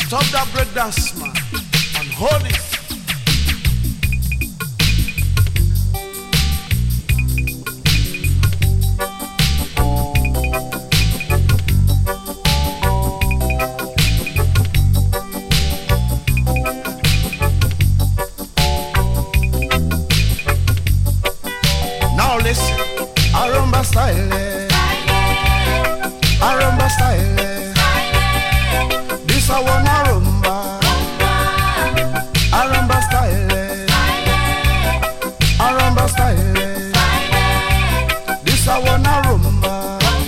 Stop that breakdance, man, and hold it. Now listen, Arumba style, Arumba style. This I want Arumba, Arumba style, Arumba style. This I want Arumba.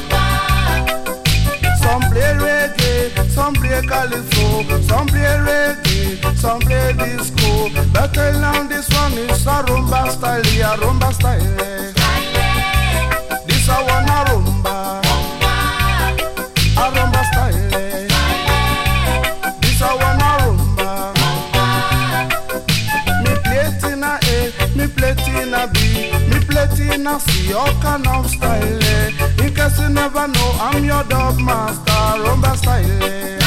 Some play reggae, some play calypso, some play reggae, some play disco. But tell now this one is Arumba style, Arumba style. This I want Arumba, Arumba style. This I want Arumba. Me play it in a A, me play it in a B, me play it in a C, all kind of style. In case you never know, I'm your dog master, Arumba style.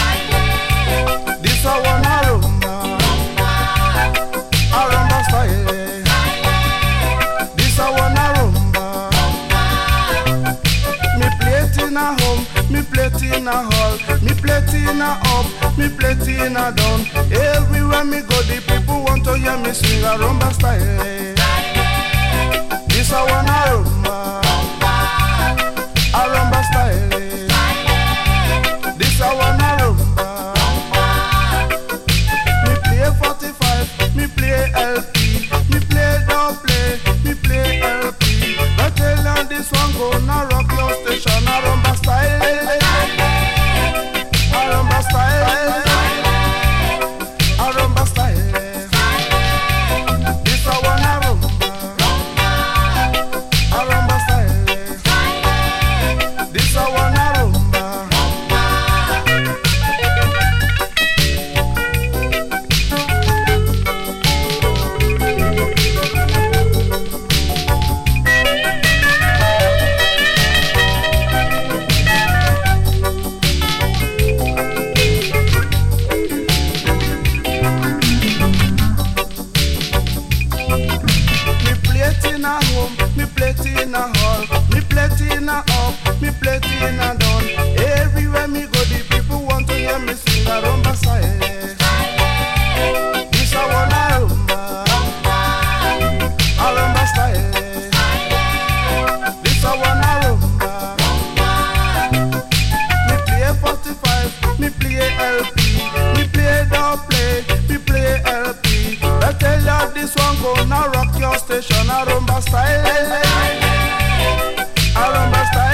This I want Arumba, Arumba style. This I want Arumba. Me play it in a home, me play it in a hall, me play it in a up, me play it in a down. Everywhere me go, the people want to hear me sing Arumba style. This I want Arumba, Arumba style. This I want Arumba. Me play 45, me play LP, me play double play, me play LP. But tell you this one gonna rock your station, Arumba style, Arumba style, Arumba style. This I want Arumba, Arumba style. This I want Arumba. Me play it in a home, me play it in a hall, me play it in a up, me play it in a down. Everywhere me go, the people want to hear me sing Arumba style. This I want Arumba, Arumba style. This I want Arumba. Me play 45, me play LP, me play double play, me play LP. I tell you this one gonna rock your station, Arumba style, Arumba style.